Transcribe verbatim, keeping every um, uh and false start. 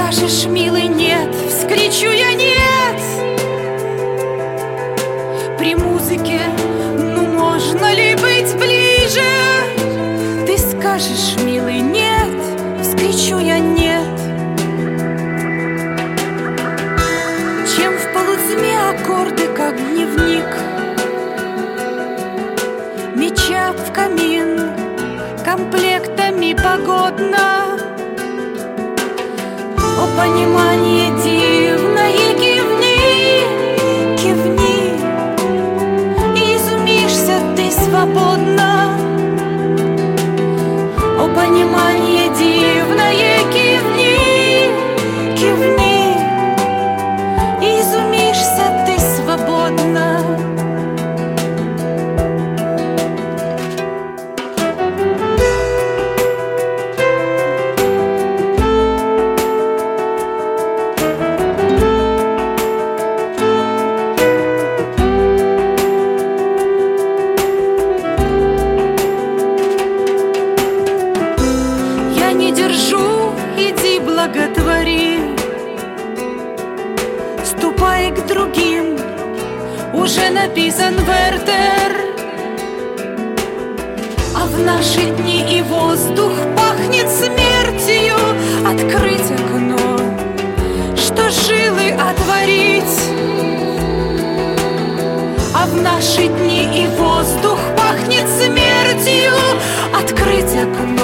скажешь, милый, нет, вскричу я нет. При музыке, ну можно ли быть ближе? Ты скажешь, милый, нет, вскричу я нет. Чем в полутьме аккорды, как дневник, меча в камин комплектами погодно. О, понимание дивное, кивни, кивни, и изумишься ты свободно. О, понимание дивное, кивни, кивни, и изумишься ты свободно. Не держу, иди благотвори, ступай к другим, уже написан Вертер. А в наши дни и воздух пахнет смертью. Открыть окно, что жилы отворить. А в наши дни и воздух пахнет смертью. Открыть окно,